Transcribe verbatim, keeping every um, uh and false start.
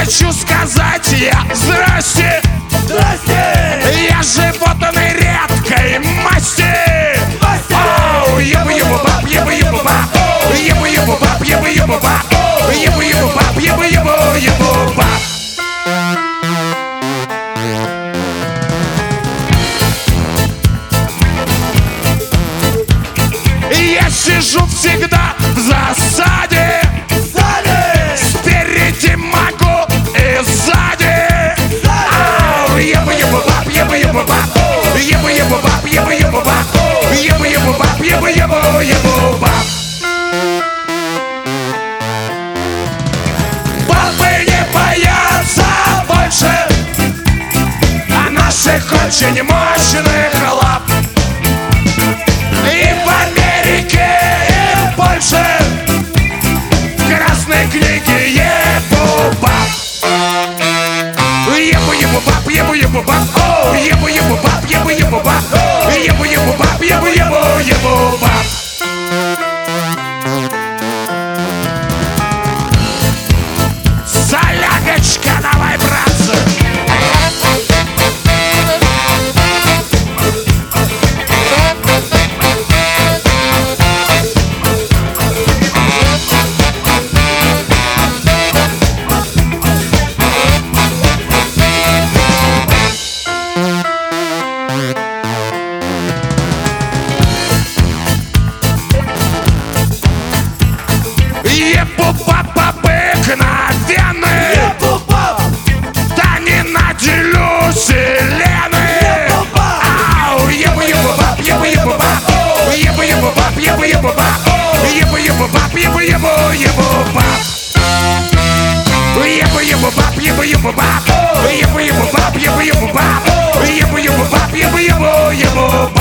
хочу сказать я: здрасте, здрасте! Я животный редкой масти. Оу, ебу-ебу-баб, ебу-ебу-баб, ебу-ебу-баб, ебу-ебу-баб, ебу-ебу-баб, ебу-ебу-ебу-баб. Я сижу всегда в засаде, спереди могу и сзади. Ау, ебу-ебу-баб, ебу-ебу-баб, ебу-ебу-баб, ебу-ебу-баб, ебу-ебу-баб, ебу-ебу-ебу-баб. Бабы не боятся больше, а наших очень мощных лап. И в Америке, и в Польше в красной книге ебу-баб. Ебу-ебу-баб, ебу-ебу-баб, оу, ебу-ебу-баб, ебу-ебу-баб, ебу-ебу-баб, ебу-ебу-ебу-баб. Солягочка, давай, братцы! Ебу-баб, обыкновенный, да не наделю селены. Ау, ебу-ебу-баб, ебу-ебу-баб, ебу-ебу-баб, ебу-ебу-баб, ебу-ебу-баб, ебу-ебу-ебу-баб. Ебу-ебу-баб, ебу-ебу-баб, ебу-ебу-баб, ебу-ебу-баб, ебу-ебу-баб, ебу-ебу-ебу-баб.